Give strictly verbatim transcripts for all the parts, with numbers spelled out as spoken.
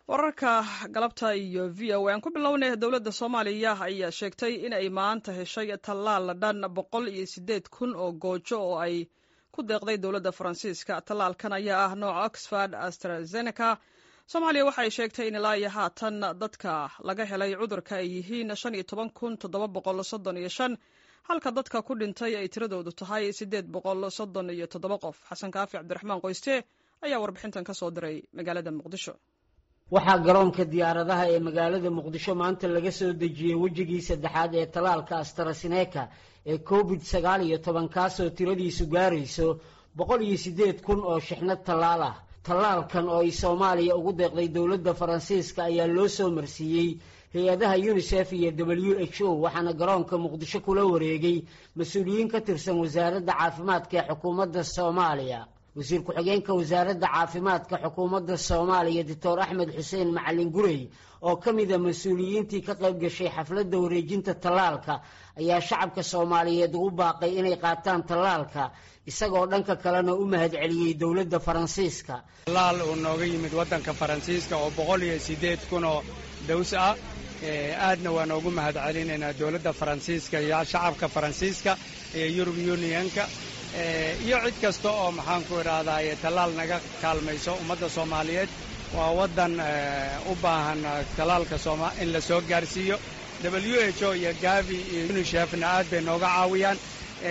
wararka galabta iyo v o aan ku bilownay dowladda Soomaaliya ayaa sheegtay in ay maanta heshay tallaal dhan boqol iyo sideed kun oo goojo oo ay ku deeqday dowladda Faransiiska. Tallaalkan ayaa ah nooca Oxford AstraZeneca. Soomaaliya waxay sheegtay in ilaa iyo haatan dadka laga helay cudurka ay yihiin shan iyo toban kun toddoba boqol soddon iyo shan, halka dadka ku dhintay ay tiradoodu tahay siddeed boqol soddon iyo toddoba qof. Xasan Kaafi Cabdiraxmaan Qoyste ayaa warbixintan ka soo diray magaalada Muqdisho. waxaa garoonka diyaaradaha ee magaalada Muqdisho maanta laga soo dejiyay wejigii saddexaad ee talaalka AstraZeneca ee covid sagaal iyo toban kaasoo tiradiisu gaarayso boqol iyo siddeed kun oo shixnad talaal ah. Talaalkan oo ay Soomaaliya ugu deeqday dowladda Faransiiska ayaa loo soo marsiiyey hay-adaha UNICEF iyo W H O waxaana garoonka Muqdisho kula wareegay mas-uuliyiin ka tirsan wasaaradda caafimaadka ee xukuumadda Soomaaliya. wasiir ku-xigeenka wasaaradda caafimaadka xukuumadda Soomaaliya Doctor Axmed Xuseen Macalin Gurey oo ka mid ah mas-uuliyiintii ka qayb gashay xafladda wareejinta talaalka ayaa shacabka Soomaaliyeed ugu baaqay inay qaataan talaalka isagoo dhanka kalena u mahadceliyey dowladda Faransiiska. talaal uu nooga yimid waddanka Faransiiska oo boqol iyo siddeed kun oo dows ah aadna waan ugu mahadcelinaynaa dowladda Faransiiska iyo shacabka Faransiiska ee European Unionka iyo cid kasta oo maxaan ku idhaahdaa talaal naga kaalmayso ummadda Soomaaliyeed. waa waddan u baahan talaalka in la soo gaarsiiyo. W H O iyo Gavi iyo UNICEFna aad bay nooga caawiyaan.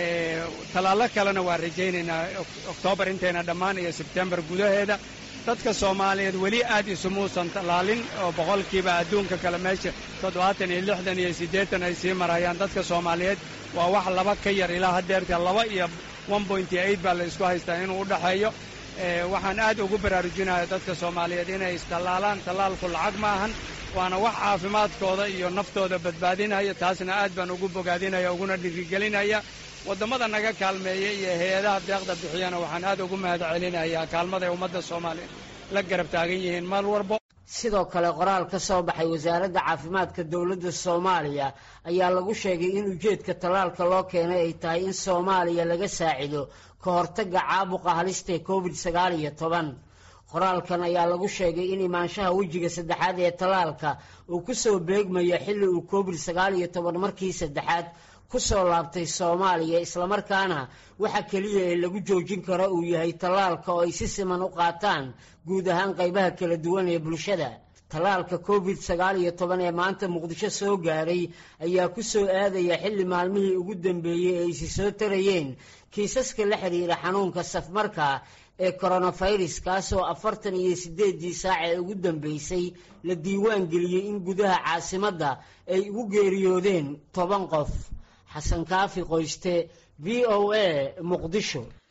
talaalo kalena waan rajaynaynaa Oktoobar intayna dhammaan iyo Sebtembar gudaheeda. dadka Soomaaliyeed weli aad isumuusan talaalin oo boqolkiiba adduunka kale meesha toddobaatan iyo lixdan iyo siddeetan ay sii marayaan. dadka Soomaaliyeed waa wax laba ka yar ilaa haddeerta laba iyo one point eight baa la isku haystaa inuu u dhaxeeyo. waxaan aad ugu baraarujinayaa dadka Soomaaliyeed inay istalaalaan. talaalku lacag ma ahan, waana wax caafimaadkooda iyo naftooda badbaadinaya. taasna aad baan ugu bogaadinaya uguna dhiirigelinaya. waddamada naga kaalmeeya iyo hay-adaha deeqda bixiyana waxaan aad ugu mahadcelinayaa kaalmaday ummadda Soomaaliyeed la garab taagan yihiin mar walba. sidoo kale qoraal ka soo baxay wasaaradda caafimaadka dowladda Soomaaliya ayaa lagu sheegay in ujeedka talaalka loo keenay ay tahay in Soomaaliya laga saacido ka hortagga caabuqa halista ee covid sagaal iyo toban. qoraalkan ayaa lagu sheegay in imaanshaha wejiga saddexaad ee talaalka uu ku soo beegmayo xilli uu covid sagaal iyo toban markii saddexaad ku soo laabtay Soomaaliya, islamarkaana waxa kaliya ee lagu joojin karo uu yahay talaalka oo ay si siman u qaataan guud ahaan qaybaha kala duwan ee bulshada. talaalka covid sagaal iyo toban ee maanta Muqdisho soo gaaray ayaa ku soo aadaya xilli maalmihii ugu dambeeyey ay si soo tarayeen kiisaska la xiriira xanuunka safmarka ee coronavirus kaasoo afartan iyo siddeedii saac ee ugu dambeysay la diiwaan geliyey in gudaha caasimadda ay ugu geeriyoodeen toban qof. Xasan Kaafi Qoyste, V O A, Muqdisho.